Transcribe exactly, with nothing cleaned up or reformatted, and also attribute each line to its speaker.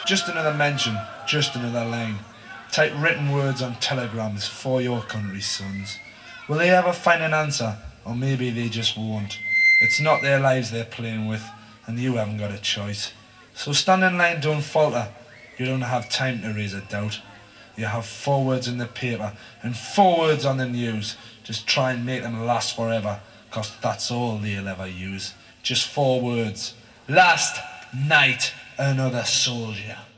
Speaker 1: Just another mention, just another line. Type written words on telegrams for your country's sons. Will they ever find an answer? Or maybe they just won't. It's not their lives they're playing with, and you haven't got a choice. So stand in line, don't falter. You don't have time to raise a doubt. You have four words in the paper and four words on the news. Just try and make them last forever, 'cause that's all they'll ever use. Just four words. Last night, another soldier.